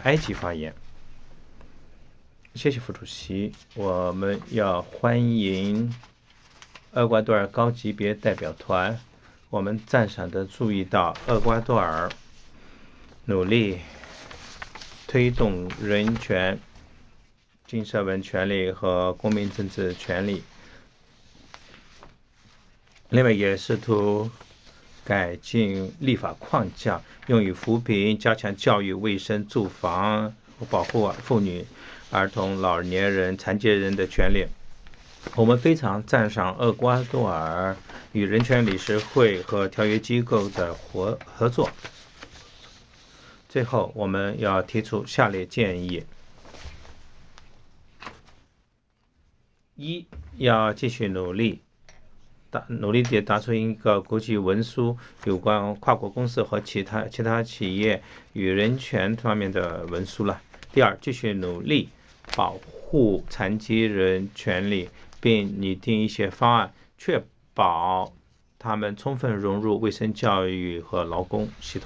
埃及发言。谢谢副主席，我们要欢迎厄瓜多尔高级别代表团。我们赞赏地注意到厄瓜多尔努力推动人权、经社文权利和公民政治权利，另外也试图改进立法框架，用于扶贫、加强教育、卫生、住房、保护妇女、儿童、老年人、残疾人的权利。我们非常赞赏厄瓜多尔与人权理事会和条约机构的合作。最后，我们要提出下列建议：一，要继续努力地达成一个国际文书，有关跨国公司和其他企业与人权方面的文书了。第二，继续努力保护残疾人权利，并拟定一些方案，确保他们充分融入卫生教育和劳工系统。